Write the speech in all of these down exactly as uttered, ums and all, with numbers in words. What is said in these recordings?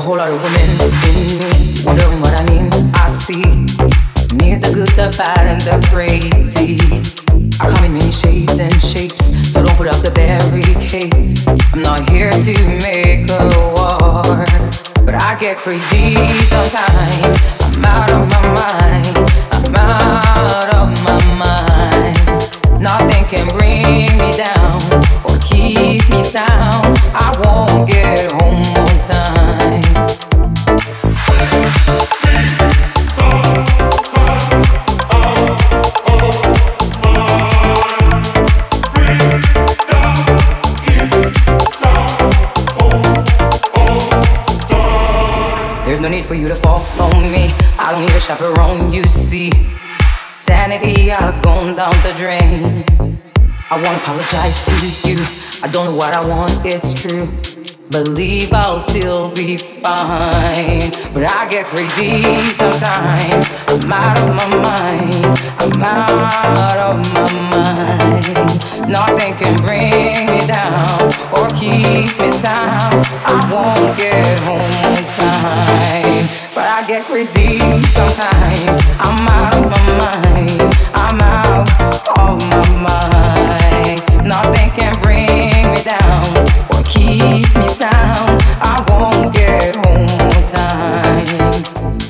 whole lot of women in me, wondering what I mean. I see me, the good, the bad, and the crazy. I come in many shades and shapes, so don't put up the barricades. I'm not here to make a war, but I get crazy sometimes. I'm out of my mind, I'm out of my mind. Nothing can bring me down or keep me sound. I won't get home on time. There's no need for you to follow me. I don't need a chaperone, you see. Sanity has gone down the drain. I won't apologize to you. I don't know what I want, it's true. Believe I'll still be fine. But I get crazy sometimes. I'm out of my mind, I'm out of my mind. Nothing can bring me down or keep me sound. I won't get home on time, but I get crazy sometimes. I'm out of my mind, I'm out of my mind. Nothing can bring me down or keep me sound. I won't get home on time.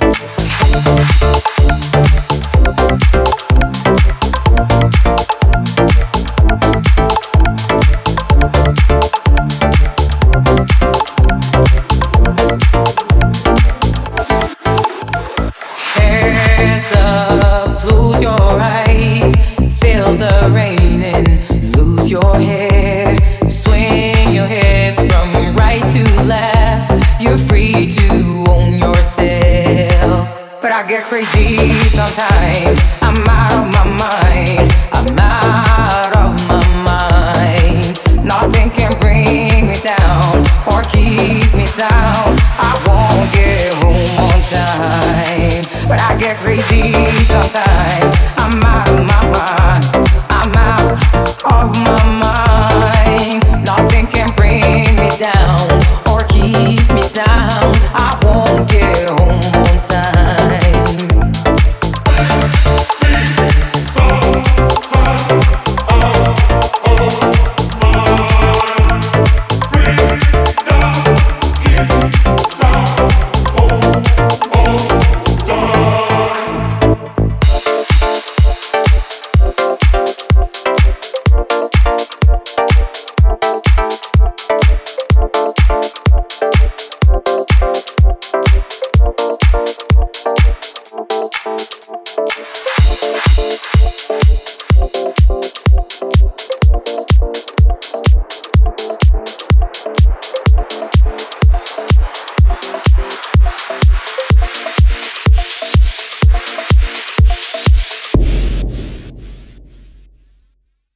Heads up, close your eyes, feel the rain and lose your hair. Swing your hips from right to left. You're free to own yourself. But I get crazy sometimes. I'm out of my mind, I'm out of my mind. Nothing can bring me down or keep me sound. I won't get home on time, but I get crazy sometimes. I'm out of my mind, I'm out of my mind. Nothing can bring me down or keep me sound. I won't get home on time. We'll be right back.